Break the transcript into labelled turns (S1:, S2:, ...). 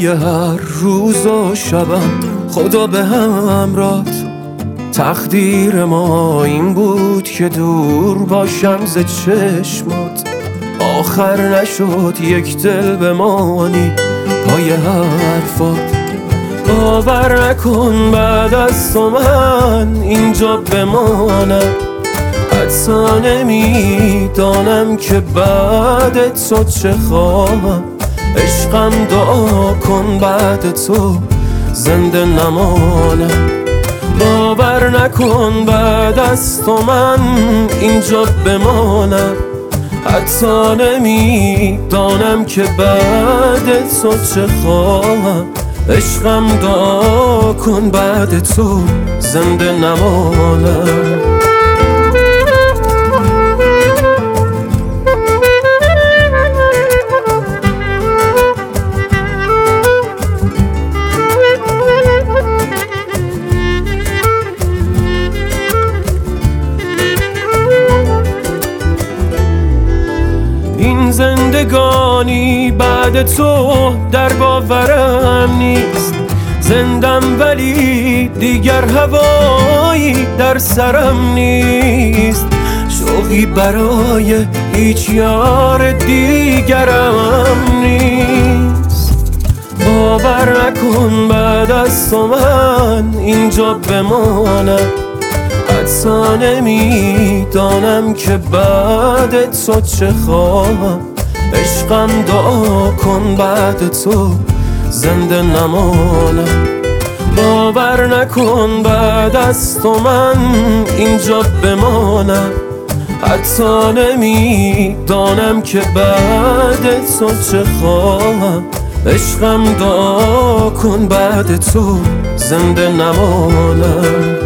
S1: دعای هر روز و شبم خدا به همرات. تقدیر ما این بود که دور باشم ز چشمات. آخر نشد یک دل بمانی پای حرفات. باور نکن بعد از تو من اینجا بمانم. حتی نمیدانم که بعد تو چه خواهم. عشقم دعا کن بعد تو زنده نمانم. باور نکن بعد از تو من اینجا بمانم. حتی نمیدانم که بعد تو چه خواهم. عشقم دعا کن بعد تو زنده نمانم. این زندگانی بعد تو در باورم نیست. زندم ولی دیگر هوایی در سرم نیست. شوقی برای هیچ یار دیگرم نیست. باور نکن بعد از تو من اینجا بمانم. حتی نمیدانم که بعد تو چه خواهم. عشقم دعا کن بعد تو زنده نمانم. باور نکن بعد از تو من اینجا بمانم. حتی نمیدانم که بعد تو چه خواهم. عشقم دعا کن بعد تو زنده نمانم.